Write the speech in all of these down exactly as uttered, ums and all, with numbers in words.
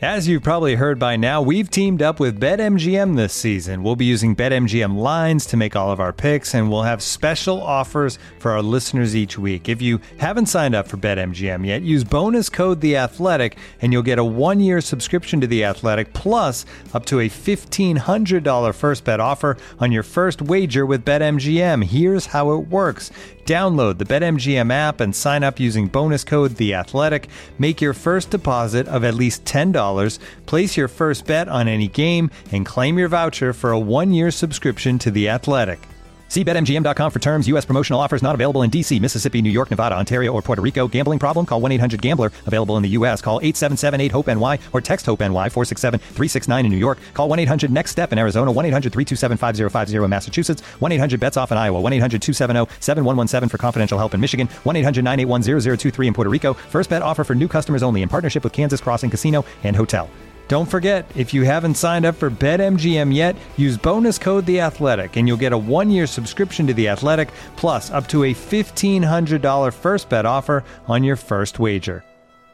As you've probably heard by now, we've teamed up with BetMGM this season. We'll be using BetMGM lines to make all of our picks, and we'll have special offers for our listeners each week. If you haven't signed up for BetMGM yet, use bonus code The Athletic, and you'll get a one-year subscription to The Athletic, plus up to a fifteen hundred dollars first bet offer on your first wager with BetMGM. Here's how it works. Download the BetMGM app and sign up using bonus code The Athletic. Make your first deposit of at least ten dollars. Place your first bet on any game and claim your voucher for a one-year subscription to The Athletic. See Bet M G M dot com for terms. U S promotional offers not available in D C, Mississippi, New York, Nevada, Ontario, or Puerto Rico. Gambling problem? Call one eight hundred gambler. Available in the U S. Call eight seven seven eight hope N Y or text HOPE-NY four six seven three six nine in New York. Call one eight hundred next step in Arizona. one eight hundred three two seven five zero five zero in Massachusetts. one eight hundred bets off in Iowa. one eight hundred two seven zero seven one one seven for confidential help in Michigan. one eight hundred nine eight one zero zero two three in Puerto Rico. First bet offer for new customers only in partnership with Kansas Crossing Casino and Hotel. Don't forget, if you haven't signed up for BetMGM yet, use bonus code The Athletic, and you'll get a one-year subscription to The Athletic, plus up to a fifteen hundred dollars first bet offer on your first wager.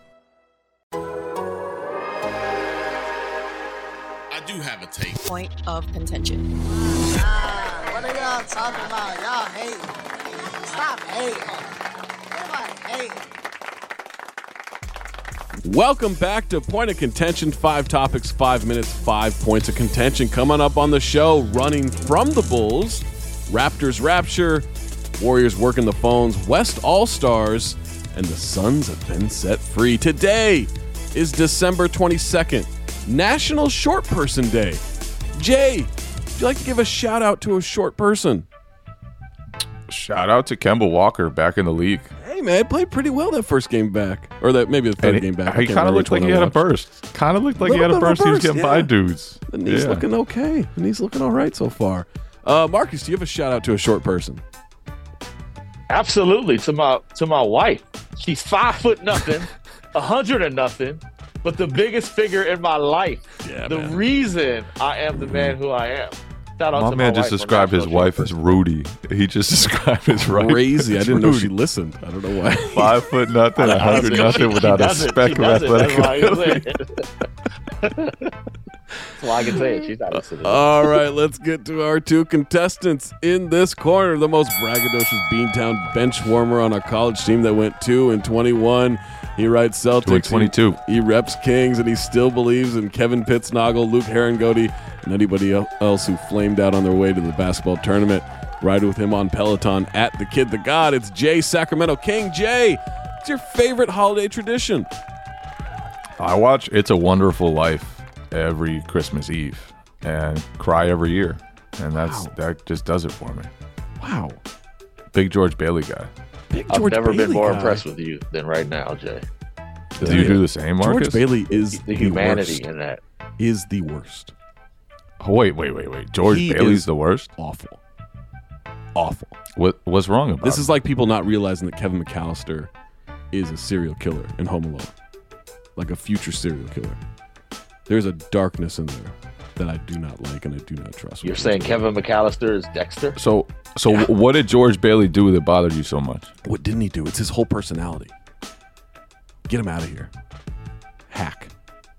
I do have a take. Point of contention. Ah, what are y'all talking about? Y'all hate. Stop hating. Everybody hating. Welcome back to Point of Contention. Five topics, five minutes, five points of contention. Coming up on the show, running from the Bulls, Raptors Rapture, Warriors working the phones, West All-Stars, and the Suns have been set free. Today is December twenty-second, National Short Person Day. Jay, would you like to give a shout out to a short person? Shout out to Kemba Walker back in the league. Hey man, played pretty well that first game back, or that maybe the third he, game back. He kind of looked like he had a burst. Kind of looked like he had a burst. He was getting by dudes. The knee's yeah. looking okay. The knee's looking all right so far. Uh, Marcus, do you have a shout out to a short person? Absolutely, to my to my wife. She's five foot nothing, a hundred and nothing, but the biggest figure in my life. Yeah, the man. reason I am the man who I am. Shout out my to man my just wife described his wife as Rudy. He just described his wife. Crazy. I didn't Rudy. know she listened. I don't know why. Five foot nothing, a hundred nothing without a speck of athletic ability. That's why I can say it. She's not listening. All right, let's get to our two contestants in this corner. The most braggadocious Beantown bench warmer on our college team that went two and twenty-one. He writes Celtics. twenty-two. He, he reps Kings, and he still believes in Kevin Pittsnoggle, Luke Herringody, and anybody else who flamed out on their way to the basketball tournament. Ride with him on Peloton at The Kid the God. It's Jay Sacramento King. Jay, what's your favorite holiday tradition? I watch It's a Wonderful Life every Christmas Eve and cry every year. And that's Wow. that just does it for me. Wow. Big George Bailey guy. Big I've George never Bailey been more guy. impressed with you than right now, Jay. Do you do the same, Marcus? George Bailey is The humanity worst. in that. Is the worst. Oh, wait, wait, wait, wait. George He Bailey's is the worst? Awful. Awful. What What's wrong about This him? is like people not realizing that Kevin McAllister is a serial killer in Home Alone. Like a future serial killer. There's a darkness in there that I do not like and I do not trust. You're saying Kevin McAllister is Dexter? So, so Yeah. what did George Bailey do that bothered you so much? What didn't he do? It's his whole personality. Get him out of here. Hack.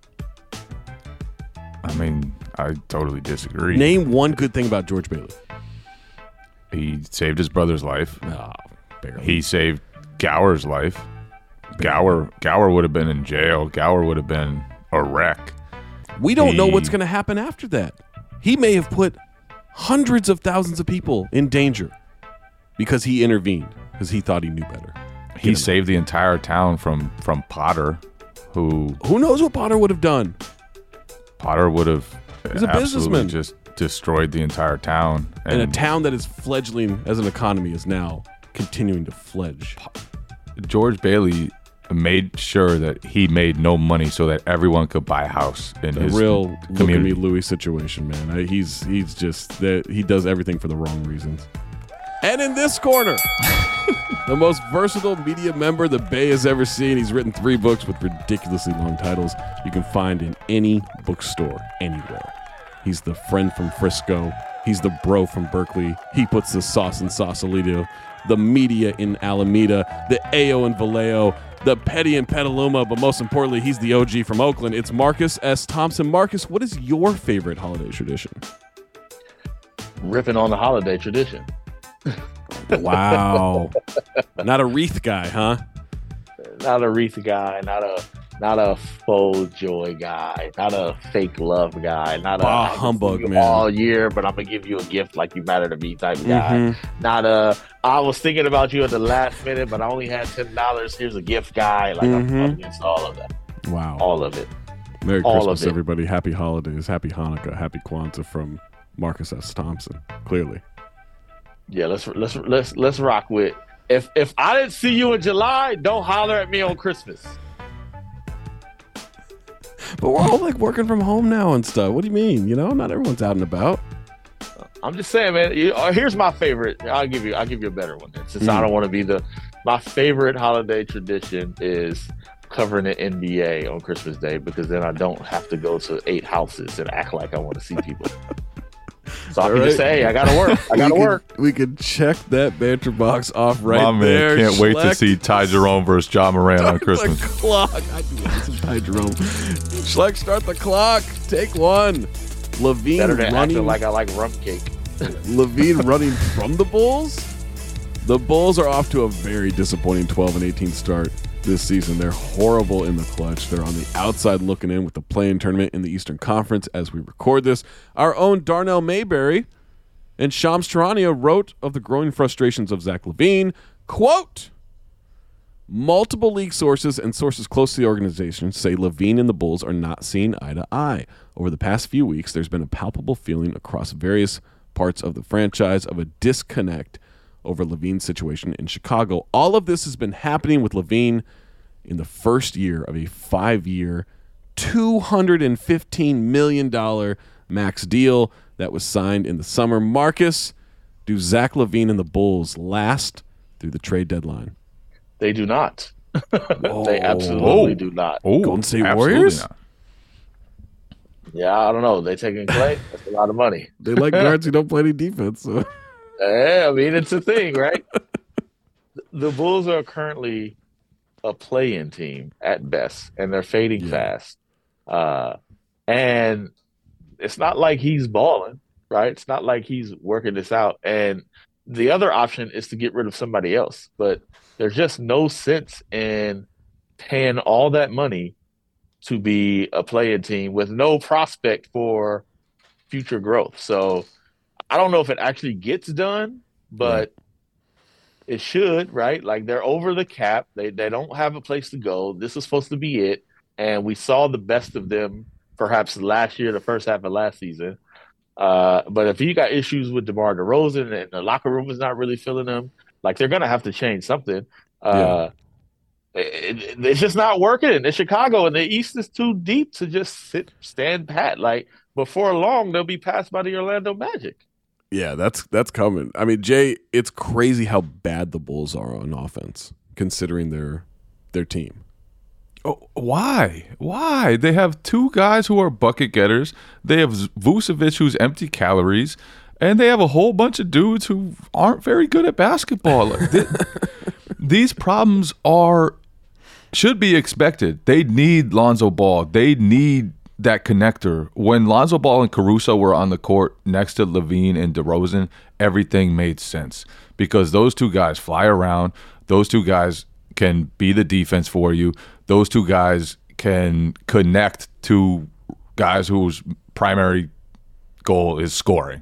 I mean, I totally disagree. Name one good thing about George Bailey. He saved his brother's life. No, barely. He saved Gower's life. Gower Gower would have been in jail. Gower would have been a wreck. We don't know He- what's going to happen after that. He may have put hundreds of thousands of people in danger because he intervened, because he thought he knew better. He him saved the entire town from from Potter, who Who knows what Potter would have done? Potter would have He's a absolutely businessman. just destroyed the entire town. And a town that is fledgling as an economy is now continuing to fledge. George Bailey made sure that he made no money so that everyone could buy a house in A his real look at community. me Louis situation, man. I, he's he's just that he does everything for the wrong reasons. And in this corner, the most versatile media member the Bay has ever seen. He's written three books with ridiculously long titles you can find in any bookstore anywhere. He's the friend from Frisco. He's the bro from Berkeley. He puts the sauce in Sausalito. The media in Alameda. The A O in Vallejo. the Petty and Petaluma, but most importantly, he's the O G from Oakland. It's Marcus S. Thompson. Marcus, what is your favorite holiday tradition? Ripping on the holiday tradition. Wow. Not a wreath guy, huh? Not a wreath guy, not a not a faux joy guy, not a fake love guy, not a Bah, I can humbug, see you man. all year, but I'm gonna give you a gift like you matter to me type guy. Mhm. Not a I was thinking about you at the last minute, but I only had ten dollars. Here's a gift guy. Like I'm Mhm. up against all of that, Wow. all of it. Merry all Christmas, of it. everybody. Happy holidays. Happy Hanukkah. Happy Kwanzaa from Marcus S. Thompson. Clearly. Yeah, let's let's let's let's rock with. If if I didn't see you in July, don't holler at me on Christmas. But we're all like working from home now and stuff. What do you mean? You know, not everyone's out and about. I'm just saying, man. You, uh, here's my favorite. I'll give you. I'll give you a better one. Then, since Mm. I don't want to be the. My favorite holiday tradition is covering the N B A on Christmas Day because then I don't have to go to eight houses and act like I want to see people. So I All can just right. say, hey, I gotta work. I gotta we work. Could, we could check that banter box off right My man there. can't wait to Schleck. see Ty Jerome versus John Moran on Start Christmas. the clock. I do want some Ty Jerome. Schleck, start the clock. Take one. Levine Better than running acting like I like rum cake. Levine running from the Bulls. The Bulls are off to a very disappointing twelve and eighteen start this season. They're horrible in the clutch. They're on the outside looking in with the play-in tournament in the Eastern Conference as we record this. Our own Darnell Mayberry and Shams Charania wrote of the growing frustrations of Zach LaVine, quote, multiple league sources and sources close to the organization say LaVine and the Bulls are not seeing eye to eye. Over the past few weeks, there's been a palpable feeling across various parts of the franchise of a disconnect over LaVine's situation in Chicago. All of this has been happening with LaVine in the first year of a five-year, two hundred fifteen million dollars max deal that was signed in the summer. Marcus, do Zach LaVine and the Bulls last through the trade deadline? They do not. They absolutely Whoa. do not. Oh, Golden State absolutely Warriors? not. Yeah, I don't know. They taking Clay. That's a lot of money. They like guards who don't play any defense. So. Yeah, I mean, it's a thing, right? The Bulls are currently a play-in team at best, and they're fading Yeah. fast. Uh, and it's not like he's balling, right? It's not like he's working this out. And the other option is to get rid of somebody else. But there's just no sense in paying all that money to be a play-in team with no prospect for future growth. So I don't know if it actually gets done, but it should, right? Like they're over the cap. They they don't have a place to go. This is supposed to be it. And we saw the best of them perhaps last year, the first half of last season. Uh, but if you got issues with DeMar DeRozan and the locker room is not really feeling them, like they're going to have to change something. Uh, it, it, it's just not working in Chicago, and the East is too deep to just sit, stand pat. Like before long, they'll be passed by the Orlando Magic. Yeah, that's that's coming. I mean, Jay, it's crazy how bad the Bulls are on offense, considering their their team. Oh, why? Why? They have two guys who are bucket getters. They have Vucevic, who's empty calories, and they have a whole bunch of dudes who aren't very good at basketball. Like, th- these problems are should be expected. They need Lonzo Ball. They need that connector. When Lonzo Ball and Caruso were on the court next to LaVine and DeRozan, everything made sense because those two guys fly around. Those two guys can be the defense for you. Those two guys can connect to guys whose primary goal is scoring.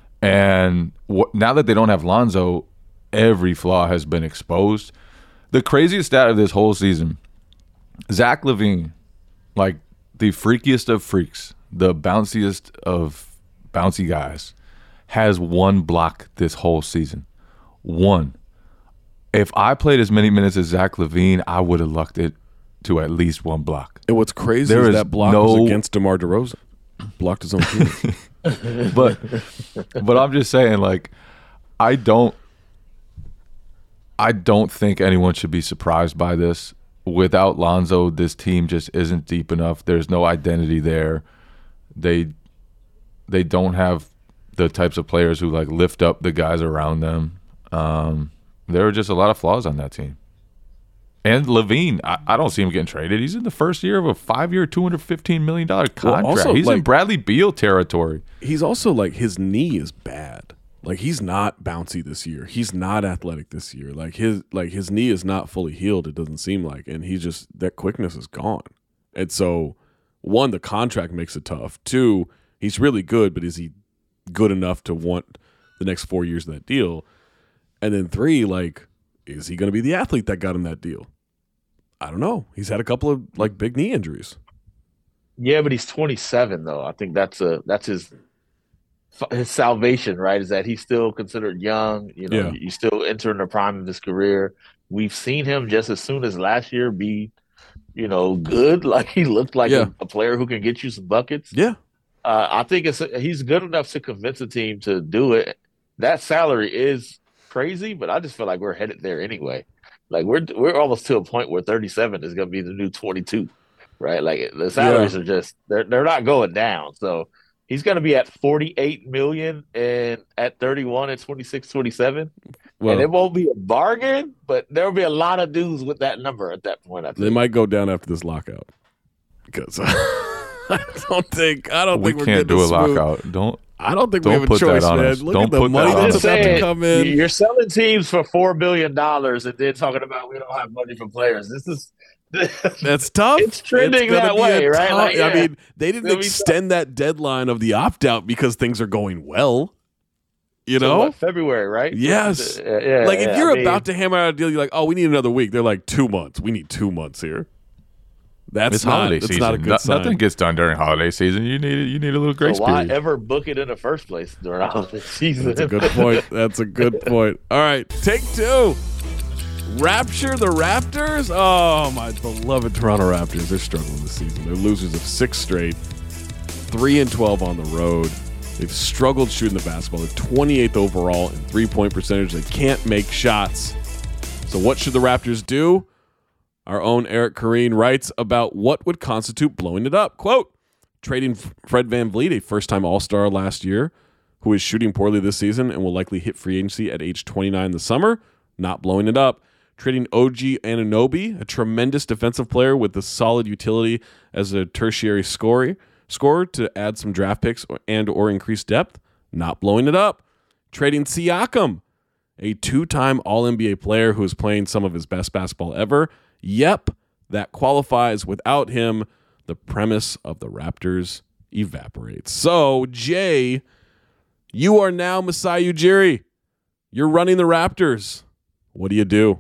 And wh- now that they don't have Lonzo, every flaw has been exposed. The craziest stat of this whole season, Zach LaVine, like the freakiest of freaks, the bounciest of bouncy guys, has one block this whole season. One. If I played as many minutes as Zach LaVine, I would have lucked it to at least one block. And what's crazy There is is that block no- was against DeMar DeRozan. Blocked his own team. but but I'm just saying, like, I don't I don't think anyone should be surprised by this. Without Lonzo, this team just isn't deep enough. There's no identity there. They they don't have the types of players who like lift up the guys around them. Um, there are just a lot of flaws on that team. And Levine, I, I don't see him getting traded. He's in the first year of a five-year, two hundred fifteen million dollars contract. Well, also, he's like, in Bradley Beal territory. He's also like, his knee is bad. Like, he's not bouncy this year. He's not athletic this year. Like his like his knee is not fully healed, it doesn't seem like. And he's just, that quickness is gone. And so, one, the contract makes it tough. Two, he's really good, but is he good enough to want the next four years of that deal? And then three, like, is he going to be the athlete that got him that deal? I don't know. He's had a couple of like big knee injuries. Yeah, but he's twenty-seven though. I think that's a that's his his salvation, right? Is that he's still considered young. You know, Yeah. he's still entering the prime of his career. We've seen him just as soon as last year be, you know, good. Like he looked like Yeah. a, a player who can get you some buckets. Yeah. Uh, I think it's he's good enough to convince a team to do it. That salary is crazy, but I just feel like we're headed there anyway. Like we're we're almost to a point where thirty-seven is going to be the new twenty-two, right? Like the salaries Yeah. are just they're they're not going down. So he's going to be at forty-eight million and at thirty-one at twenty-six, twenty-seven. Well, And it won't be a bargain, but there'll be a lot of dudes with that number at that point. I think. they might go down after this lockout. Because I don't think I don't We think we're can't getting do a this smooth. lockout. Don't. I don't think Don't we have a put that choice, on man. us. Look Don't at the put money that on that's Just us. about to saying, come in. you're selling teams for four billion dollars and then talking about we don't have money for players. This is That's tough. It's trending gonna that be a way, right? tough- Like, I yeah. mean, they didn't It'll be extend that deadline of the opt out because things are going well. You So know, what, February, right? Yes. Uh, yeah, like if yeah, you're I mean, about to hammer out a deal, you're like, oh, we need another week. They're like two months. We need two months here. That's It's not, holiday that's season. not a good No- sign. Nothing gets done during holiday season. You need you need a little grace so why period. ever book it in the first place during all this season? That's a good point. That's a good point. All right, take two. Rapture the Raptors. Oh, my beloved Toronto Raptors. They're struggling this season. They're losers of six straight, three and twelve on the road. They've struggled shooting the basketball. They're twenty-eighth overall in three-point percentage. They can't make shots. So what should the Raptors do? Our own Eric Kareen writes about what would constitute blowing it up. Quote, trading Fred VanVleet, a first-time All-Star last year, who is shooting poorly this season and will likely hit free agency at age twenty-nine this summer, not blowing it up. Trading O G Anunoby, a tremendous defensive player with a solid utility as a tertiary scorer, scorer to add some draft picks and or increase depth, not blowing it up. Trading Siakam, a two-time All N B A player who is playing some of his best basketball ever. Yep, that qualifies. Without him, the premise of the Raptors evaporates. So, Jay, you are now Masai Ujiri. You're running the Raptors. What do you do?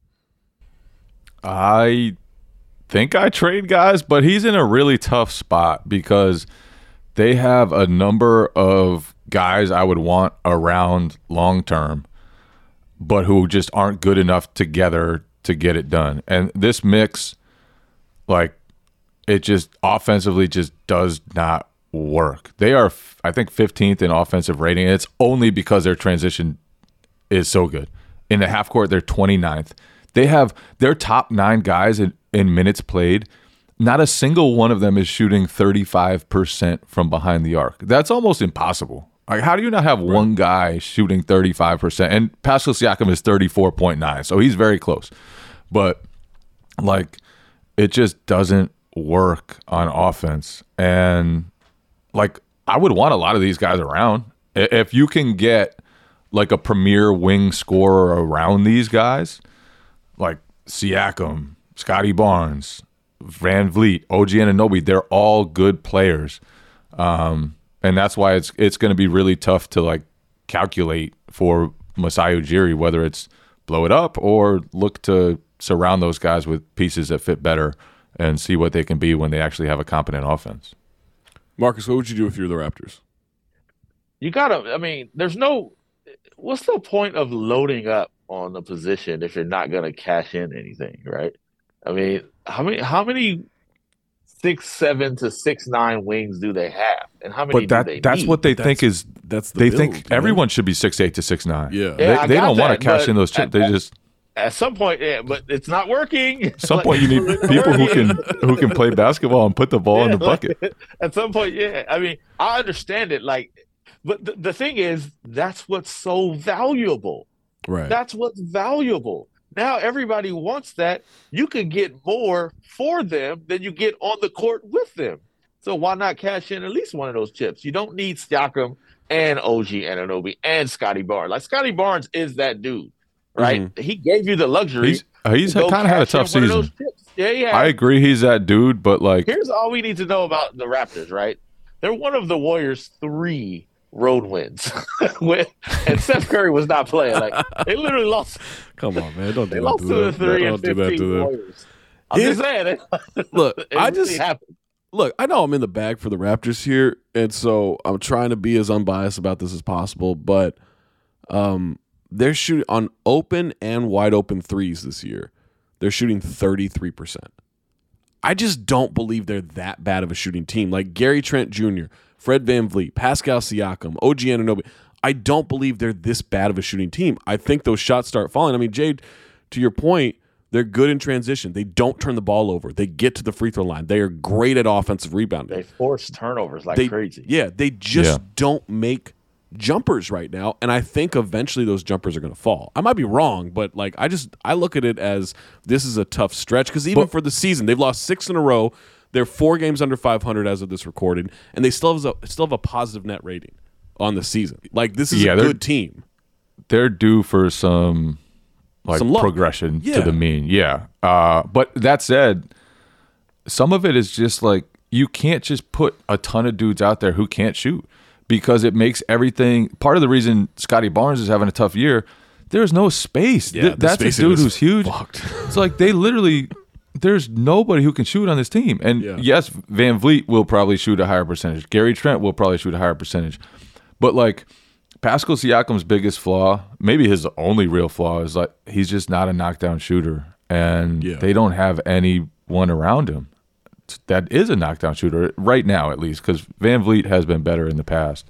I think I trade guys, but he's in a really tough spot because they have a number of guys I would want around long term, but who just aren't good enough together to get it done. And this mix, like, it just offensively just does not work. They are, I think, fifteenth in offensive rating, and it's only because their transition is so good. In the half court, they're twenty-ninth. They have their top nine guys in, in minutes played. Not a single one of them is shooting thirty-five percent from behind the arc. That's almost impossible. Like, how do you not have one guy shooting thirty-five percent? And Pascal Siakam is thirty-four point nine, so he's very close. But, like, it just doesn't work on offense. And, like, I would want a lot of these guys around. If you can get, like, a premier wing scorer around these guys, like Siakam, Scotty Barnes, Van Vliet, O G Anunoby, they're all good players. Um, and that's why it's it's going to be really tough to, like, calculate for Masai Ujiri, whether it's blow it up or look to surround those guys with pieces that fit better and see what they can be when they actually have a competent offense. Marcus, what would you do if you were the Raptors? You gotta. I mean, there's no. What's the point of loading up on the position if you're not going to cash in anything, right? I mean, how many how many six seven to six nine wings do they have, and how many But that do they that's need? what they That's- think is That's the they build, think man. everyone should be six eight to six nine. Yeah. Yeah, They, I they got don't want to that, cash but in those chips. at- They just At some point, yeah, but it's not working. at some point you need people who can who can play basketball and put the ball in the bucket. At some point, yeah. I mean, I understand it. Like, but the, the thing is, that's what's so valuable. Right. That's what's valuable. Now everybody wants that. You could get more for them than you get on the court with them. So why not cash in at least one of those chips? You don't need Siakam and O G Anunoby and Scotty Barnes. Like Scotty Barnes is that dude, right? Mm-hmm. He gave you the luxury. He's, he's to go kind of had a cash tough in one of season. those chips. Yeah, yeah. I agree he's that dude, but like Here's all we need to know about the Raptors, right? They're one of the Warriors' three road wins. With, and Steph Curry was not playing. Like they literally lost. Come on, man. Don't do They that lost to to the them. three Don't and do that to fifteen them. Warriors. I'm Here- just saying it. Look, it I really just happened. look. I know I'm in the bag for the Raptors here, and so I'm trying to be as unbiased about this as possible. But um, they're shooting on open and wide open threes this year. They're shooting thirty-three percent. I just don't believe they're that bad of a shooting team. Like Gary Trent Junior, Fred VanVleet, Pascal Siakam, O G Anunoby. I don't believe they're this bad of a shooting team. I think those shots start falling. I mean, Jade, to your point, they're good in transition. They don't turn the ball over. They get to the free throw line. They are great at offensive rebounding. They force turnovers like They- crazy. Yeah, they just Yeah. don't make jumpers right now, and I think eventually those jumpers are going to fall. I might be wrong, but like I just I look at it as this is a tough stretch because even But- for the season, they've lost six in a row. They're four games under five hundred as of this recording, and they still have a, still have a positive net rating on the season. Like this is Yeah, a they're- good team. they're due for some like Some luck. progression Yeah. to the mean. Yeah. Uh, but that said, some of it is just like you can't just put a ton of dudes out there who can't shoot because it makes everything part of the reason Scotty Barnes is having a tough year. There's no space. Yeah, Th- the that's a spacing dude is who's huge. fucked. It's like they literally there's nobody who can shoot on this team. And Yeah. yes, Van Vliet will probably shoot a higher percentage. Gary Trent will probably shoot a higher percentage. But like Pascal Siakam's biggest flaw, maybe his only real flaw, is like he's just not a knockdown shooter, and Yeah. they don't have anyone around him that is a knockdown shooter right now, at least, because Van Vliet has been better in the past.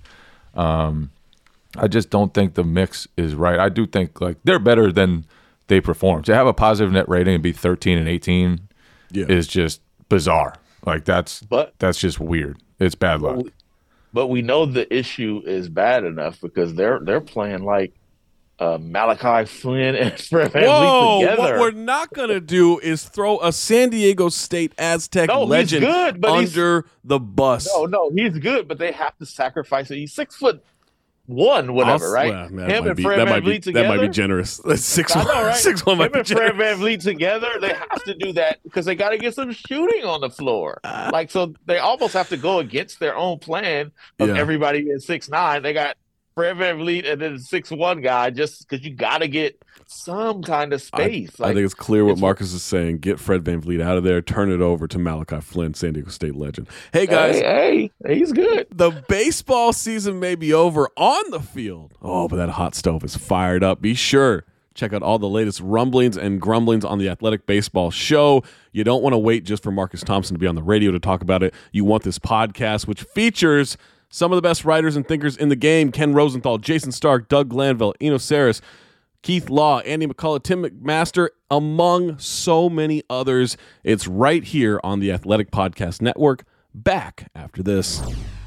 Um, I just don't think the mix is right. I do think like they're better than they perform. To have a positive net rating and be thirteen and eighteen Yeah. is just bizarre. Like that's But that's just weird. It's bad luck. but we know the issue is bad enough because they're they're playing like uh, Malachi Flynn and Fred VanVleet Whoa! together. What we're not gonna do is throw a San Diego State Aztec No, he's legend good, but he's- under the bus. No, no, he's good, but they have to sacrifice it. He's six foot one, whatever, I'll- right? well, man, that Him might and be- Fred that might be VanVleet together. that might be generous. That's six I know, one. right? Six one might Him be and Fred generous. VanVleet together, they have to do that because they got to get some shooting on the floor. Like, so they almost have to go against their own plan of Yeah. everybody being six nine. They got Fred VanVleet and then the six one guy just because you got to get some kind of I, space. I Like, think it's clear what it's- Marcus is saying. Get Fred VanVleet out of there. Turn it over to Malachi Flynn, San Diego State legend. Hey guys, hey, hey, he's good. the baseball season may be over on the field. Oh, but that hot stove is fired up. Be sure check out all the latest rumblings and grumblings on the Athletic Baseball Show. You don't want to wait just for Marcus Thompson to be on the radio to talk about it. You want this podcast, which features some of the best writers and thinkers in the game: Ken Rosenthal, Jason Stark, Doug Glanville, Eno Saris, Keith Law, Andy McCullough, Tim McMaster, among so many others. It's right here on the Athletic Podcast Network. Back after this.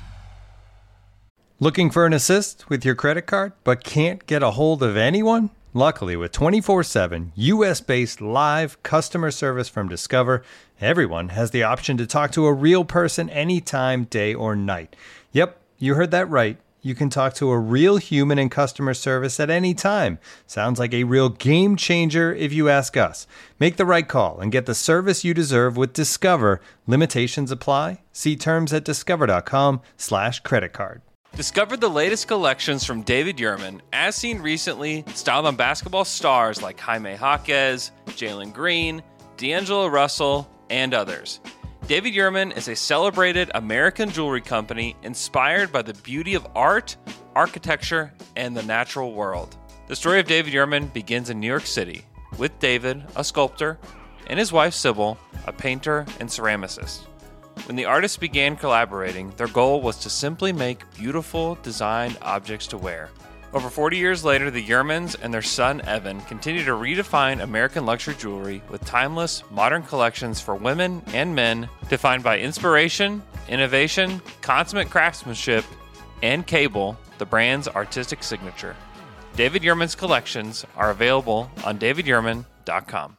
Looking for an assist with your credit card but can't get a hold of anyone? Luckily, with twenty-four seven U S-based live customer service from Discover, everyone has the option to talk to a real person anytime, day or night. Yep, you heard that right. You can talk to a real human in customer service at any time. Sounds like a real game changer if you ask us. Make the right call and get the service you deserve with Discover. Limitations apply. See terms at discover.com slash credit card. Discover the latest collections from David Yurman, as seen recently, styled on basketball stars like Jaime Jaquez, Jalen Green, D'Angelo Russell, and others. David Yurman is a celebrated American jewelry company inspired by the beauty of art, architecture, and the natural world. The story of David Yurman begins in New York City, with David, a sculptor, and his wife Sybil, a painter and ceramicist. When the artists began collaborating, their goal was to simply make beautiful, designed objects to wear. Over forty years later, the Yurmans and their son Evan continue to redefine American luxury jewelry with timeless, modern collections for women and men, defined by inspiration, innovation, consummate craftsmanship, and Cable, the brand's artistic signature. David Yurman's collections are available on david yurman dot com.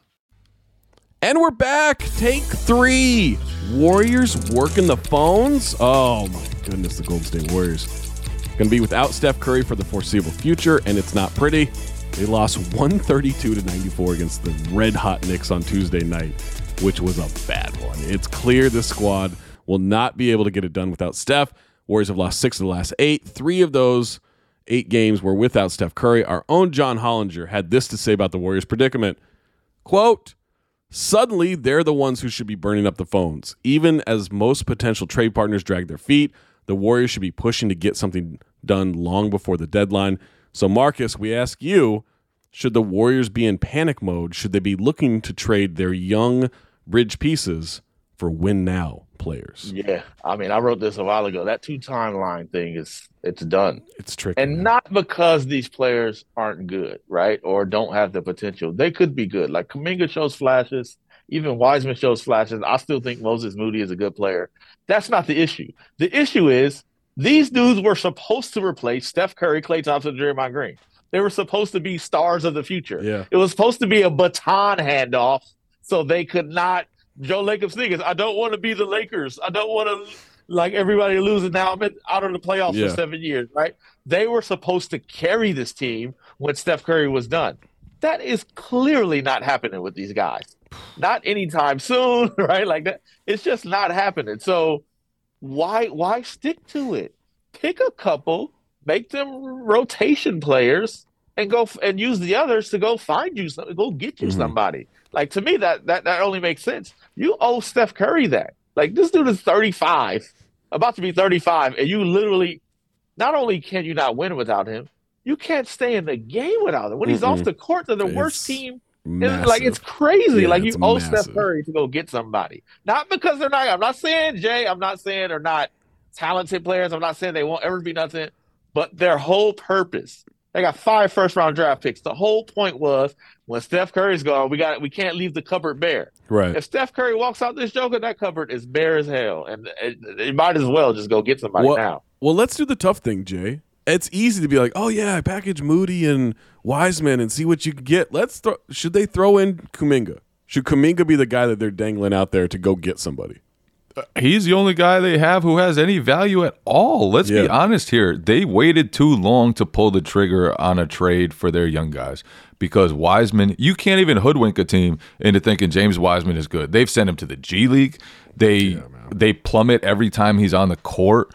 And we're back. Take three. Warriors working the phones. Oh, my goodness, the Golden State Warriors. Going to be without Steph Curry for the foreseeable future, and it's not pretty. They lost one thirty-two to ninety-four against the red-hot Knicks on Tuesday night, which was a bad one. It's clear this squad will not be able to get it done without Steph. Warriors have lost six of the last eight. Three of those eight games were without Steph Curry. Our own John Hollinger had this to say about the Warriors' predicament. Quote, suddenly, they're the ones who should be burning up the phones. Even as most potential trade partners drag their feet, the Warriors should be pushing to get something done long before the deadline. So, Marcus, we ask you, should the Warriors be in panic mode? Should they be looking to trade their young bridge pieces for win-now players? Yeah. I mean, I wrote this a while ago. That two-timeline thing is it's done. It's tricky. And not because these players aren't good, right, or don't have the potential. They could be good. Like Kuminga shows flashes. Even Wiseman shows flashes. I still think Moses Moody is a good player. That's not the issue. The issue is these dudes were supposed to replace Steph Curry, Klay Thompson, Draymond Green. They were supposed to be stars of the future. Yeah. It was supposed to be a baton handoff so they could not – Joe Lacob Sneakers, I don't want to be the Lakers. I don't want to – like everybody losing now. I'm out of the playoffs Yeah. for seven years, right? They were supposed to carry this team when Steph Curry was done. That is clearly not happening with these guys. Not anytime soon, right? Like that. It's just not happening. So why why stick to it? Pick a couple, make them rotation players, and go f- and use the others to go find you something, go get you Mhm. somebody. Like to me, that that that only makes sense. You owe Steph Curry that. Like this dude is thirty-five, about to be thirty-five, and you literally not only can you not win without him, you can't stay in the game without him. When he's Mm-mm. off the court, they're the It's worst team. It's Massive. like it's crazy. Yeah, like you it's owe massive. Steph Curry to go get somebody. Not because they're not. I'm not saying Jay. I'm not saying they're not talented players. I'm not saying they won't ever be nothing. But their whole purpose. They got five first round draft picks. The whole point was when Steph Curry's gone, we got we can't leave the cupboard bare. Right. If Steph Curry walks out this joker, that cupboard is bare as hell, and it, it might as well just go get somebody Well- now. Well, let's do the tough thing, Jay. It's easy to be like, oh, yeah, I package Moody and Wiseman and see what you can get. Let's throw. Should they throw in Kuminga? Should Kuminga be the guy that they're dangling out there to go get somebody? He's the only guy they have who has any value at all. Let's Yeah. be honest here. They waited too long to pull the trigger on a trade for their young guys because Wiseman, you can't even hoodwink a team into thinking James Wiseman is good. They've sent him to the G League. They they plummet every time he's on the court.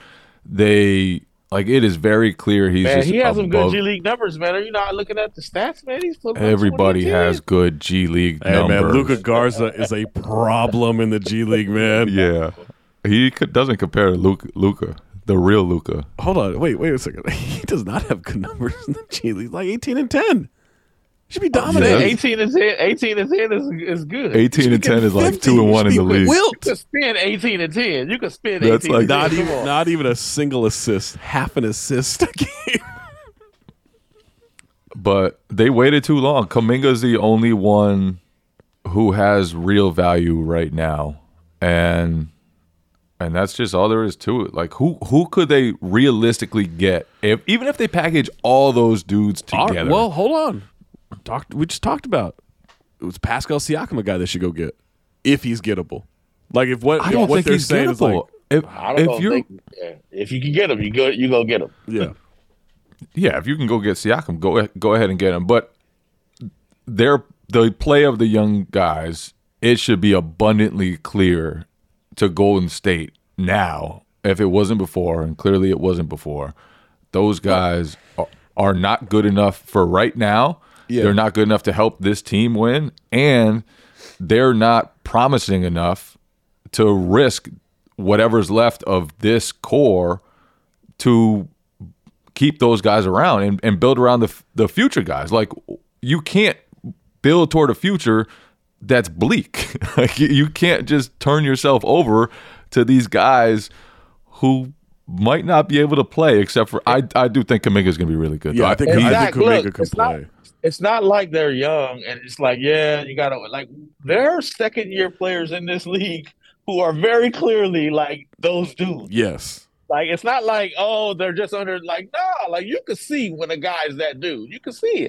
They like it is very clear he's Man, just he has some good above- G League numbers, man. Are you not looking at the stats, man? He's putting up Everybody twenty, has ten. good G League Hey, numbers. man, Luka Garza is a problem in the G League, man. Yeah, he co- doesn't compare to Luka, Luka, the real Luka. Hold on. Wait, wait a second. He does not have good numbers in the G League. Like eighteen and ten. Should be Man, dominating. eighteen and ten, eighteen and ten is is good. eighteen and ten is like fifty. two and one in Should the be league. You Wilt. could spend eighteen and ten. You could spend That's eighteen like- and ten. Not Come even, on. not even a single assist. Half an assist a game. But they waited too long. Kuminga's the only one who has real value right now, and and that's just all there is to it. Like who who could they realistically get if even if they package all those dudes All together? right, well, hold on. Talked. We just talked about it was Pascal Siakam a guy they should go get if he's gettable. Like if what I don't what think they're he's saying is like gettable. If, I don't if know. you're If, they, yeah. if you can get him, you go. You go get him. yeah. yeah, if you can go get Siakam, go go ahead and get him. But their the play of the young guys, it should be abundantly clear to Golden State now, if it wasn't before, and clearly it wasn't before. Those guys are, are not good enough for right now. Yeah. They're not good enough to help this team win, and they're not promising enough to risk whatever's left of this core to keep those guys around and, and build around the the future guys. Like you can't build toward a future that's bleak. Like you, you can't just turn yourself over to these guys who might not be able to play. Except for I I do think Kuminga's going to be really good. Yeah, though. I think And I Zach, think Kuminga look, can it's not- play. It's not like they're young and it's like, yeah, you got to like. There are second year players in this league who are very clearly like those dudes. Yes. Like it's not like, oh, they're just under like, nah, like you can see when a guy's that dude. You can see it.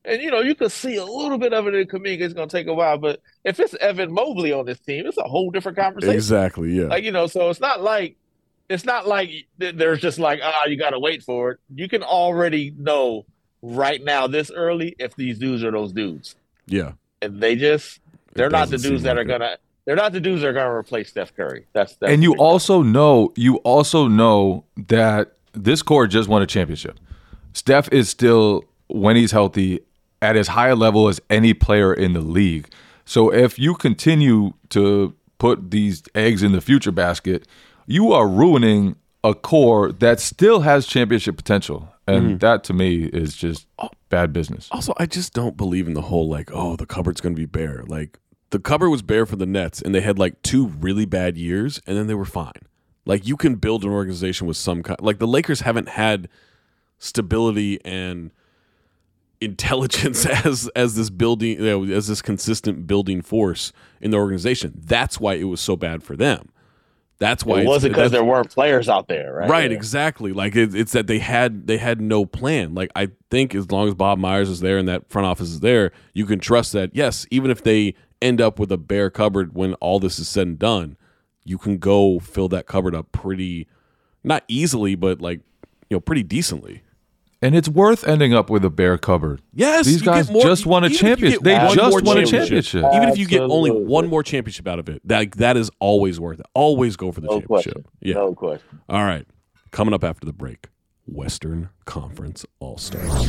And, you know, you could see a little bit of it in Kuminga. It's going to take a while. But if it's Evan Mobley on this team, it's a whole different conversation. Exactly, yeah. Like, you know, so it's not like it's not like there's just like, ah, you got to wait for it. You can already know right now this early if these dudes are those dudes. Yeah. And they just, they're not the doesn't dudes seem that like are it. going to, they're not the dudes that are going to replace Steph Curry. That's, that's And the you big also know, you also know that this core just won a championship. Steph is still, when he's healthy, at as high a level as any player in the league. So if you continue to put these eggs in the future basket, you are ruining a core that still has championship potential. And Mm-hmm. that to me is just bad business. Also, I just don't believe in the whole like, oh, the cupboard's going to be bare. Like the cupboard was bare for the Nets, and they had like two really bad years, and then they were fine. Like you can build an organization with some kind. Like the Lakers haven't had stability and intelligence as as this building, you know, as this consistent building force in the organization. That's why it was so bad for them. That's why It it's- wasn't because that's- there weren't players out there, right? Right, Yeah. exactly. Like it, it's that they had they had no plan. Like I think as long as Bob Myers is there and that front office is there, you can trust that. Yes, even if they end up with a bare cupboard when all this is said and done, you can go fill that cupboard up pretty, not easily, but like you know, pretty decently. And it's worth ending up with a bare cupboard. Yes, These you guys get more- just won a even if you championship. get They one just more won a championship. championship. Even if you get only Absolutely. one more championship out of it, that that is always worth it. Always go for the No championship. question. Yeah. No question. All right. Coming up after the break, Western Conference All-Stars.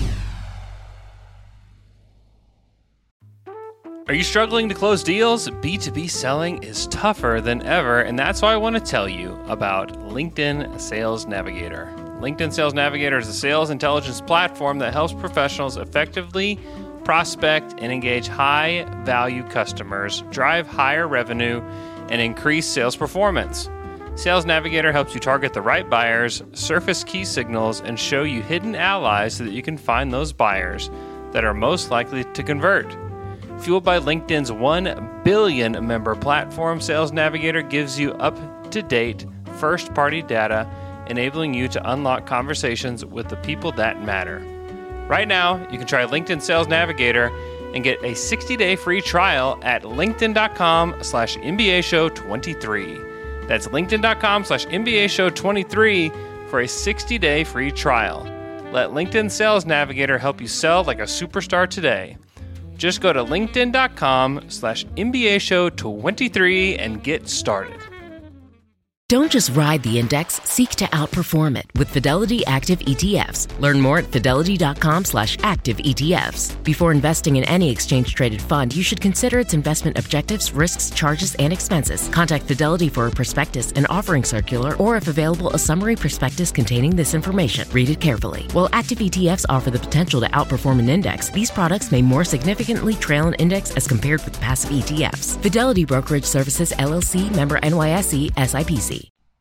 Are you struggling to close deals? B two B selling is tougher than ever, and that's why I want to tell you about LinkedIn Sales Navigator. LinkedIn Sales Navigator is a sales intelligence platform that helps professionals effectively prospect and engage high-value customers, drive higher revenue, and increase sales performance. Sales Navigator helps you target the right buyers, surface key signals, and show you hidden allies so that you can find those buyers that are most likely to convert. Fueled by LinkedIn's one billion member platform, Sales Navigator gives you up-to-date first-party data, enabling you to unlock conversations with the people that matter. Right now, you can try LinkedIn Sales Navigator and get a sixty-day free trial at linkedin.com slash NBA show 23. That's linkedin.com slash NBA show 23 for a sixty-day free trial. Let LinkedIn Sales Navigator help you sell like a superstar today. Just go to linkedin.com slash NBA show 23 and get started. Don't just ride the index, seek to outperform it with Fidelity Active E T Fs. Learn more at fidelity.com slash active ETFs. Before investing in any exchange-traded fund, you should consider its investment objectives, risks, charges, and expenses. Contact Fidelity for a prospectus, an offering circular, or if available, a summary prospectus containing this information. Read it carefully. While active E T Fs offer the potential to outperform an index, these products may more significantly trail an index as compared with passive E T Fs. Fidelity Brokerage Services, L L C, member N Y S E, S I P C.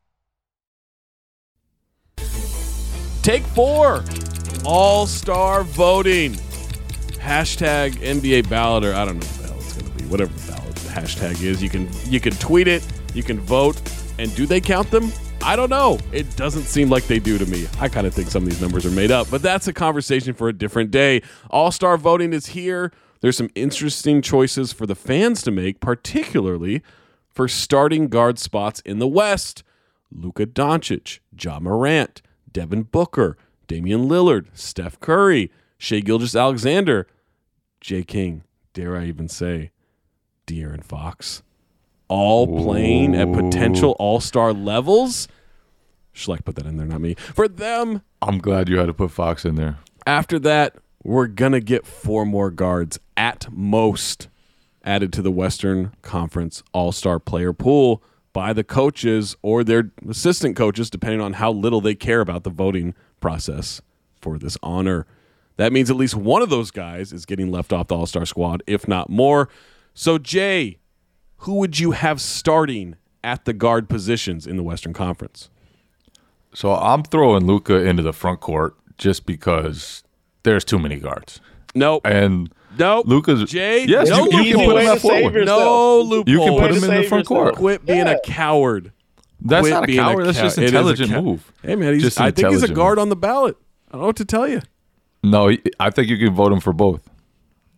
Take four. All-star voting. Hashtag N B A ballot, or I don't know what the hell it's going to be. Whatever the ballot the hashtag is. You can you can tweet it. You can vote. And do they count them? I don't know. It doesn't seem like they do to me. I kind of think some of these numbers are made up. But that's a conversation for a different day. All-star voting is here. There's some interesting choices for the fans to make, particularly for starting guard spots in the West. Luka Doncic, Ja Morant, Devin Booker, Damian Lillard, Steph Curry, Shai Gilgeous-Alexander, Jay King, dare I even say, De'Aaron Fox, all playing at potential all-star levels. Schleck put that in there, not me. For them, I'm glad you had to put Fox in there. after that, we're going to get four more guards at most added to the Western Conference all-star player pool by the coaches or their assistant coaches, depending on how little they care about the voting process for this honor. That means at least one of those guys is getting left off the all-star squad, if not more. So, Jay, who would you have starting at the guard positions in the Western Conference? So I'm throwing Luka into the front court just because there's too many guards. Nope. And Nope. Luka's Jay, yes, no you, you can loophole. put Way him to at save forward. yourself. No loophole. You can put Way him to in the save front yourself. court. Quit being Yeah. a coward. That's Quit not a being a coward. That's cow- just it is a intelligent cow- move. Hey, man, he's, Just an I think he's a intelligent guard move. on the ballot. I don't know what to tell you. No, he- I think you can vote him for both.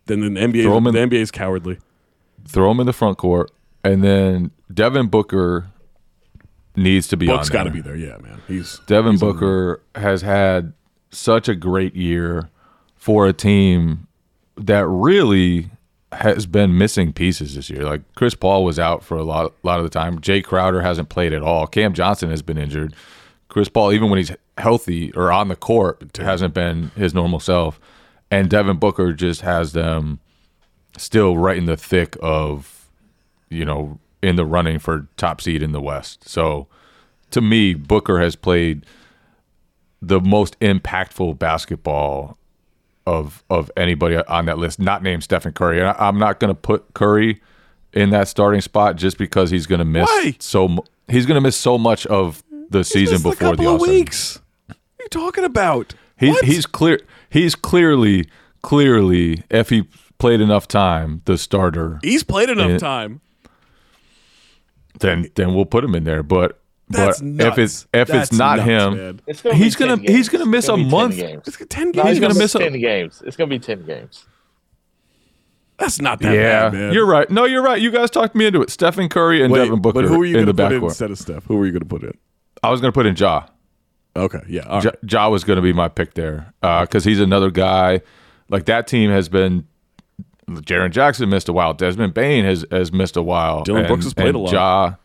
Then the N B A, the N B A is cowardly. Throw him in the front court, and then Devin Booker needs to be Book's on there. got to be there. Yeah, man. He's Devin he's Booker has had such a great year for a team that really has been missing pieces this year. Like Chris Paul was out for a lot, a lot of the time. Jay Crowder hasn't played at all. Cam Johnson has been injured. Chris Paul, even when he's healthy or on the court, hasn't been his normal self. And Devin Booker just has them still right in the thick of, you know, in the running for top seed in the West. So to me, Booker has played the most impactful basketball of of anybody on that list, not named Stephen Curry. And I, I'm not going to put Curry in that starting spot just because he's going to miss Why? so he's going to miss so much of the he's season missed a before the couple of All-Star. weeks. What are you talking about? He's What? he's clear. He's clearly clearly if he played enough time, the starter. He's played enough Yeah. time. Then then we'll put him in there. But That's but nuts. if it's if That's it's not nuts, him, man. It's gonna he's be ten gonna games. he's gonna miss It's a be ten month. games. It's ten No, games. He's gonna miss a- ten games. It's gonna be ten games. That's not that Yeah, bad, man. you're right. No, you're right. You guys talked me into it. Stephen Curry and Wait, Devin Booker but who are you in going the to put in backcourt. instead of Steph? Who are you going to put in? I was going to put in Ja. Okay, yeah. All Ja, right. Ja was going to be my pick there because he's another guy. Like that team has been. Jaren Jackson missed a while. Desmond Bain has, has missed a while. Dylan and, Brooks has played and a lot. Ja,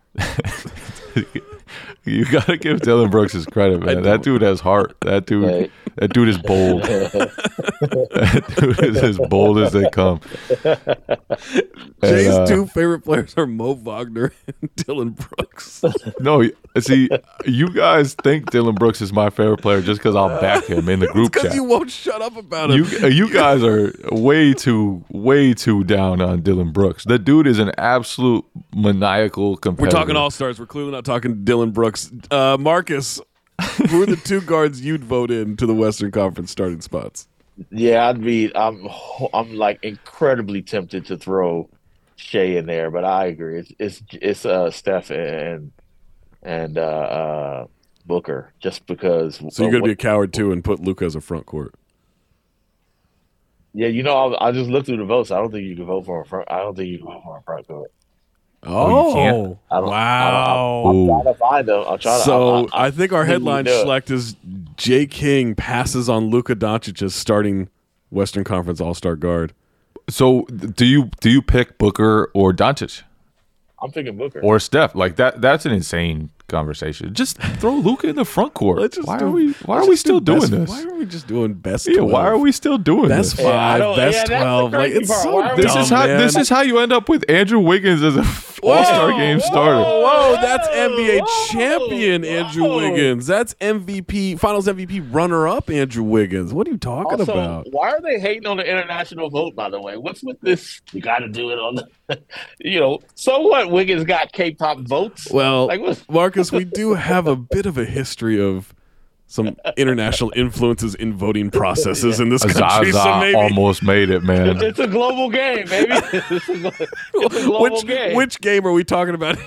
you got to give Dylan Brooks his credit, man. That dude has heart. That dude, Right. that dude is bold. That dude is as bold as they come. Jay's And, uh, two favorite players are Mo Wagner and Dylan Brooks. No, see, you guys think Dylan Brooks is my favorite player just because I'll back him in the group Because chat. you won't shut up about him. You, you guys are way too, way too down on Dylan Brooks. The dude is an absolute maniacal We're competitor. talking all stars. We're clearly not talking Dylan Brooks. Uh, Marcus, who are the two guards you'd vote in to the Western Conference starting spots? Yeah, I'd be. I'm. I'm like incredibly tempted to throw Shea in there, but I agree. It's it's it's uh Steph and and uh, uh Booker just because. So you're going to what- be a coward too and put Luka as a front court. Yeah, you know, I, I just looked through the votes. I don't think you can vote for a front. I don't think you can vote for a front court. Oh, you can't? I don't, wow. I don't, I'm, I'm trying to find them. I'm trying to. So I'm, I'm, I think our I'm headline really select is Jay King passes on Luka Doncic as starting Western Conference All-Star guard. So do you do you pick Booker or Doncic I'm thinking Booker. or Steph? Like that? That's an insane conversation. Just throw Luka in the front court. Let's just why do- are we Why let's are we just still do doing best- this? Why are we just doing best? Yeah, twelve? why are we still doing best this? Yeah, I five, don't- best yeah, that's the twelve? Like crazy it's part. so Why are we- This dumb, is how man. this is how you end up with Andrew Wiggins as a All Star Game starter. Whoa, whoa, that's N B A whoa, champion Andrew whoa. Wiggins. That's M V P, Finals M V P runner-up Andrew Wiggins. What are you talking Also, about? why are they hating on the international vote? By the way, what's with this? You got to do it on the. You know, so what? Wiggins got K-pop votes. Well, Like, what- Marcus, we do have a bit of a history of some international influences in voting processes in this country. Zaza So maybe almost made it, man. It's a global game, baby. It's a, glo- it's a global which game. which game are we talking about?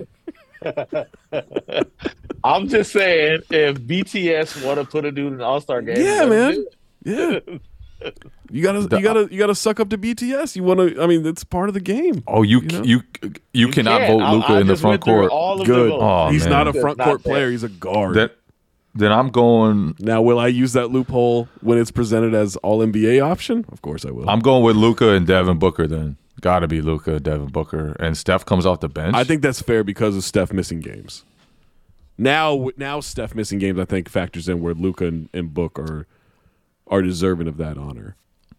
I'm just saying, if B T S want to put a dude in the All Star game, Yeah, let 'em man. do it. Yeah. You gotta, you gotta, you gotta suck up to B T S. You want to? I mean, it's part of the game. Oh, you You know? you you, cannot can't. vote I- Luka I in the just front went through court. all of the Good. votes. Oh, He's man. not a It's front not court there. player. He's a guard. Then then I'm going. Now, will I use that loophole when it's presented as all N B A option? Of course, I will. I'm going with Luka and Devin Booker. Then got to be Luka, Devin Booker, and Steph comes off the bench. I think that's fair because of Steph missing games. Now, now Steph missing games, I think factors in where Luka and, and Book are are deserving of that honor.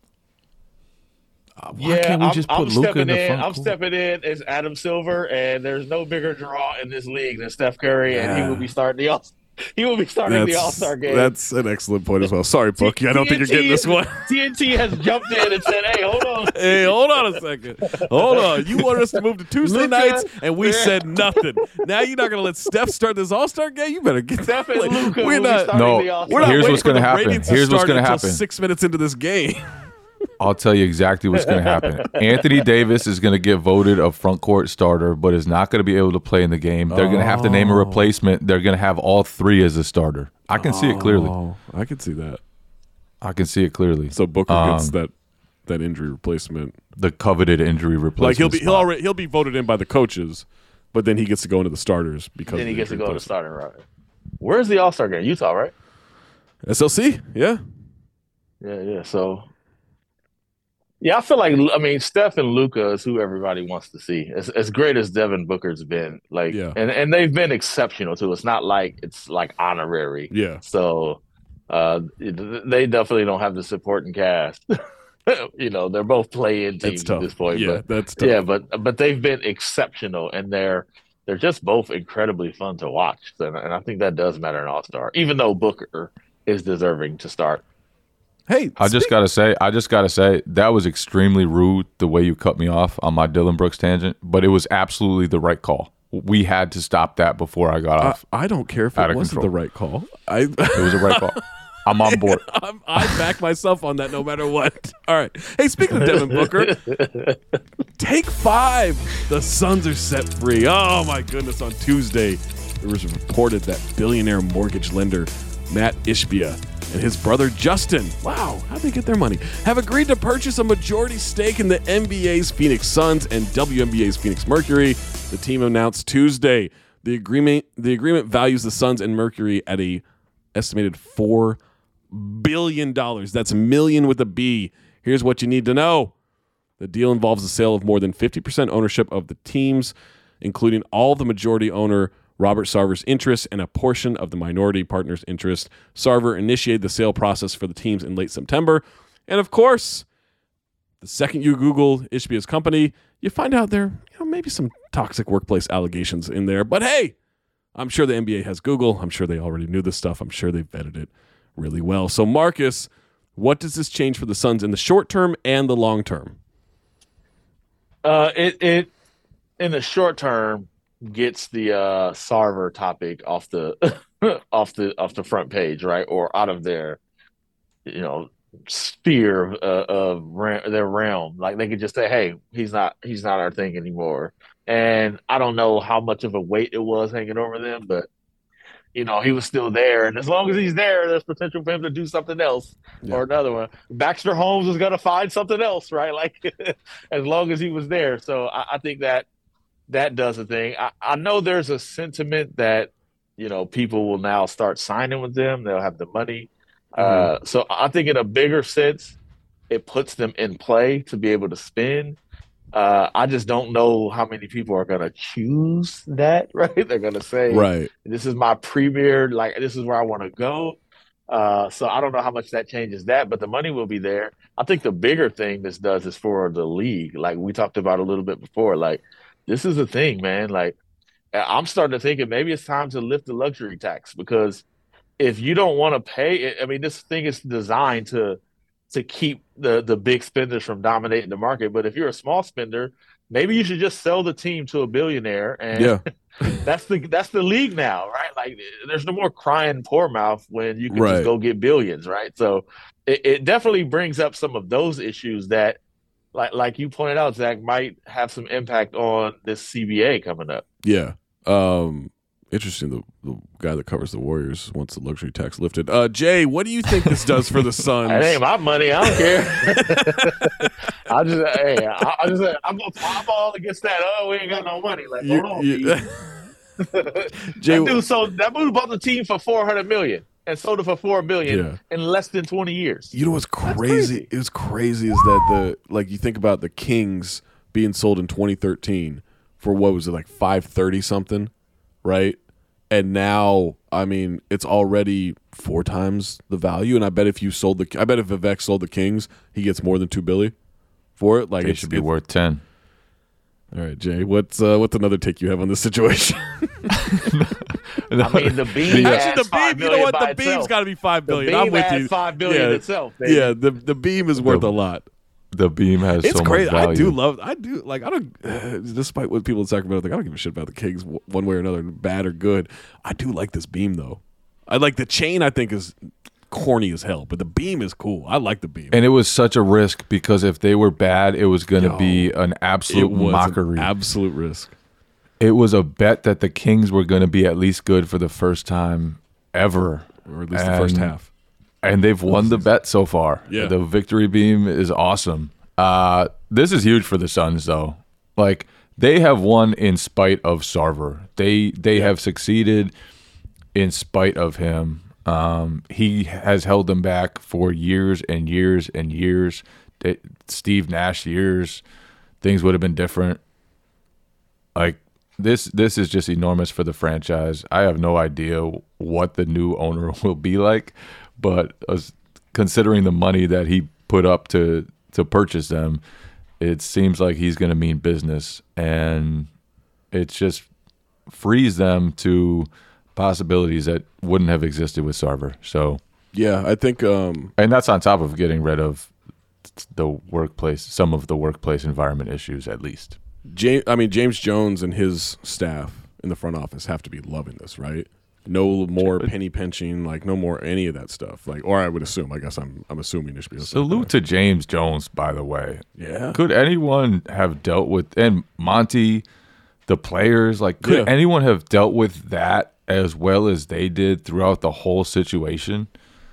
Uh, why Yeah, can't we I'm, just I'm put Luka stepping in the in. front I'm court? stepping in as Adam Silver, and there's no bigger draw in this league than Steph Curry, and he Yeah. will be starting the all. He will be starting the All Star game. That's an excellent point as well. Sorry, Book. I don't think you're getting this one. T N T has jumped in and said, "Hey, hold on." Hey, hold on a second. Hold on. You wanted us to move to Tuesday Luka, nights, and we yeah. said nothing. Now you're not going to let Steph start this All Star game? You better get Steph and like, Luka We're will be not. starting No, the All-Star We're not Here's waiting what's for gonna the happen. ratings Here's to what's start gonna until happen. Six minutes into this game. I'll tell you exactly what's going to happen. Anthony Davis is going to get voted a front court starter, but is not going to be able to play in the game. They're going to have to name a replacement. They're going to have all three as a starter. I can see it clearly. Oh, I can see that. I can see it clearly. So Booker gets Um, that that injury replacement. The coveted injury replacement. Like he'll be spot. he'll already he'll be voted in by the coaches, but then he gets to go into the starters because Then he of the gets to injury go to replacement. starting right. Where's the All Star game? Utah, right? S L C, yeah. Yeah, yeah. So, yeah, I feel like I mean Steph and Luka is who everybody wants to see. As as great as Devin Booker's been, like, Yeah. and and they've been exceptional too. It's not like it's like honorary. Yeah. So, uh, they definitely don't have the supporting cast. You know, they're both play-in That's teams at tough. this point. Yeah, but, that's tough. yeah, but but they've been exceptional, and they're they're just both incredibly fun to watch. And, and I think that does matter in All Star, even though Booker is deserving to start. Hey, I just speak- gotta say, I just gotta say, that was extremely rude the way you cut me off on my Dylan Brooks tangent, but it was absolutely the right call. We had to stop that before I got I, off. I don't care if Out it of wasn't control. the right call. I It was the right call. I'm on board. I'm, I back myself on that no matter what. All right. Hey, speaking of Devin Booker, take five. The Suns are set free. Oh, my goodness. On Tuesday, it was reported that billionaire mortgage lender Matt Ishbia and his brother Justin, wow, how'd they get their money, have agreed to purchase a majority stake in the N B A's Phoenix Suns and W N B A's Phoenix Mercury. The team announced Tuesday the agreement the agreement values the Suns and Mercury at a estimated four billion dollars. That's a million with a B. Here's what you need to know. The deal involves the sale of more than fifty percent ownership of the teams, including all the majority owner Robert Sarver's interest and a portion of the minority partner's interest. Sarver initiated the sale process for the teams in late September. And of course, the second you Google Ishbia's company, you find out there, you know, maybe some toxic workplace allegations in there. But hey, I'm sure the N B A has Google. I'm sure they already knew this stuff. I'm sure they vetted it really well. So, Marcus, what does this change for the Suns in the short term and the long term? Uh, it it in the short term gets the uh, Sarver topic off the off the off the front page, right, or out of their you know sphere of, uh, of ra- their realm. Like they could just say, "Hey, he's not he's not our thing anymore." And I don't know how much of a weight it was hanging over them, but you know he was still there, and as long as he's there, there's potential for him to do something else Yeah. or another one. Baxter Holmes was gonna find something else, right? Like as long as he was there. So I, I think that that does a thing. I, I know there's a sentiment that you know people will now start signing with them. They'll have the money. Uh, so I think in a bigger sense, it puts them in play to be able to spend. Uh, I just don't know how many people are going to choose that, right? They're going to say, Right. this is my premier, like, this is where I want to go. Uh, so I don't know how much that changes that, but the money will be there. I think the bigger thing this does is for the league. Like we talked about a little bit before, like, this is a thing, man. Like, I'm starting to think that maybe it's time to lift the luxury tax because if you don't want to pay, I mean, this thing is designed to to keep the the big spenders from dominating the market. But if you're a small spender, maybe you should just sell the team to a billionaire, and Yeah. that's the that's the league now, right? Like, there's no more crying poor mouth when you can Right. just go get billions, right? So it, it definitely brings up some of those issues that, like like you pointed out, Zach, might have some impact on this C B A coming up. Yeah. Um, interesting. The, the guy that covers the Warriors wants the luxury tax lifted. Uh, Jay, what do you think this does for the Suns? It ain't my money. I don't care. I just, hey, I, I just, I'm gonna I'm all against that. Oh, we ain't got no money. Like, You- hold on. you- that Jay, dude, so that dude bought the team for four hundred million and sold it for four billion Yeah. in less than twenty years. you know what's crazy? crazy. It was crazy is that the like you think about the Kings being sold in twenty thirteen for what was it like five thirty something, right? And now, I mean, it's already four times the value. And I bet if you sold the, I bet if Vivek sold the Kings, he gets more than two billion for it. Like It it's- should be it's- worth ten. All right, Jay, what's uh, what's another take you have on this situation? I mean, the beam. Actually, adds the five beam, you know million what? by The beam's itself. got to be five The billion. I'm beam with adds you. five billion yeah, itself. Baby. yeah. The the beam is worth The- a lot. The beam has It's so crazy. much value. I do love. I do like. I don't. Uh, despite what people in Sacramento think, I don't give a shit about the Kings w- one way or another, bad or good. I do like this beam though. I like the chain. I think is corny as hell, but the beam is cool. I like the beam. And it was such a risk because if they were bad, it was going to Yo, be an absolute it was mockery. an absolute risk. It was a bet that the Kings were going to be at least good for the first time ever. Or at least the first And half. and they've won the bet so far. Yeah. The victory beam is awesome. Uh, this is huge for the Suns, though. Like, they have won in spite of Sarver. They they yeah. have succeeded in spite of him. Um, he has held them back for years and years and years. It, Steve Nash years, things would have been different. Like, this this is just enormous for the franchise. I have no idea what the new owner will be like, but as, considering the money that he put up to to purchase them, it seems like he's going to mean business, and it just frees them to possibilities that wouldn't have existed with Sarver. So yeah, I think, um, and that's on top of getting rid of the workplace, some of the workplace environment issues, at least. James, I mean, James Jones and his staff in the front office have to be loving this, right? No more penny pinching, like no more any of that stuff. Like, or I would assume. I guess I'm I'm assuming there should be. Salute to James Jones, by the way. Yeah. Could anyone have dealt with and Monty, the players? Like, could yeah. anyone have dealt with that as well as they did throughout the whole situation?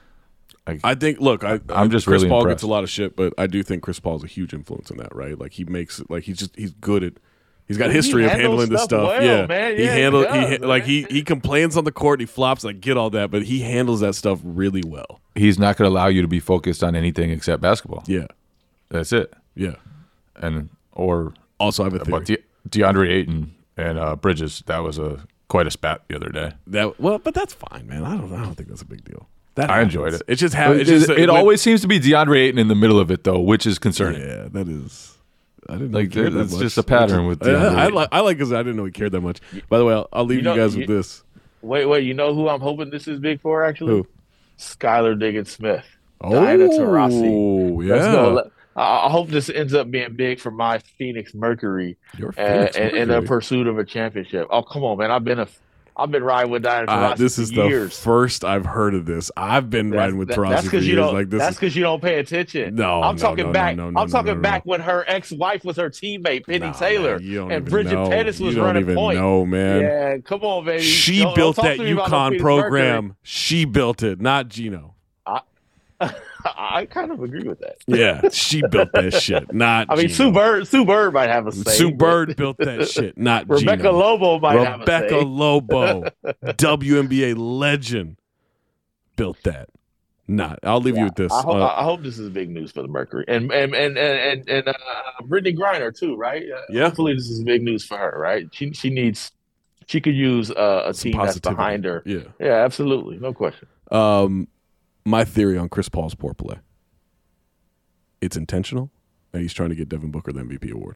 Like, I think. Look, I, I'm just Chris really Paul impressed. gets a lot of shit, but I do think Chris Paul's a huge influence in that, right? Like he makes like he's just he's good at. He's got history he of handling this stuff. Well, yeah, man. he yeah, handled he does, he man. like he he complains on the court. He flops. I get all that, but he handles that stuff really well. He's not going to allow you to be focused on anything except basketball. Yeah, that's it. Yeah, and or also I have a theory. But De- DeAndre Ayton and uh, Bridges, that was a quite a spat the other day. That well, but that's fine, man. I don't I don't think that's a big deal. That I happens. enjoyed it. It just happens. It, It, just, it, it when- always seems to be DeAndre Ayton in the middle of it, though, which is concerning. Yeah, that is. I didn't Like, care that it's much. just a pattern with I, DeAndre I, Ayton. like I like because I didn't know he cared that much. By the way, I'll, I'll leave you, You know- guys you- with this. Wait, wait. You know who I'm hoping this is big for? Actually, Who? Skylar Diggins Smith. Oh, Diana Taurasi. yeah. Let's go. I I hope this ends up being big for my Phoenix Mercury Your uh, Phoenix in, in the Mercury. pursuit of a championship. Oh, come on, man! I've been a, I've been riding with Diana Taurasi Uh, this is for the years. first I've heard of this. I've been riding with That- Taurasi that's for because years. you don't. Like this. that's is- because you don't pay attention. No, I'm no, talking no, back. no, no, I'm no, talking no, no, back no. when her ex-wife was her teammate, Penny Nah, Taylor, man, you don't and even Bridget know. Pettis was you don't running even point. know, man. Yeah, come on, baby. She Don't- don't built talk that to me about no UConn Phoenix program. Mercury. She built it, not Gino. I kind of agree with that. Yeah, she built that shit, not I mean, Gino. Sue Bird. Sue Bird might have a say. Sue but Bird built that shit, not Rebecca Gino. Lobo might have a Rebecca say. Lobo, W N B A legend, built that. Not. I'll leave you with this. I hope, Uh, I hope this is big news for the Mercury and and and and and, and uh, Brittany Griner too, right? Uh, Yeah. Hopefully, this is big news for her, right? She she needs she could use uh, a Some team that's positivity. behind her. Yeah. Yeah, absolutely, no question. Um, my theory on Chris Paul's poor play. It's intentional, and he's trying to get Devin Booker the M V P award.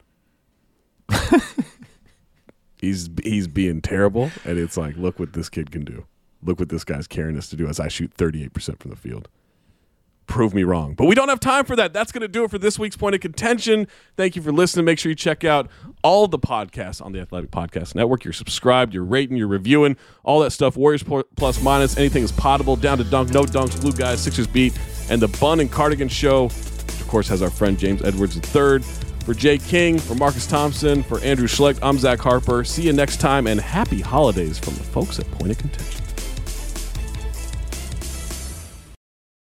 he's he's being terrible, and it's like, look what this kid can do. Look what this guy's carrying us to do as I shoot thirty-eight percent from the field. Prove me wrong. But we don't have time for that. That's going to do it for this week's Point of Contention. Thank you for listening. Make sure you check out all the podcasts on the Athletic Podcast Network. You're subscribed, you're rating, you're reviewing, all that stuff. Warriors plus minus, anything is potable, down to dunk, no dunks, blue guys, Sixers beat, and the Bun and Cardigan Show, which of course has our friend James Edwards the third. For Jay King, for Marcus Thompson, for Andrew Schlecht, I'm Zach Harper. See you next time, and happy holidays from the folks at Point of Contention.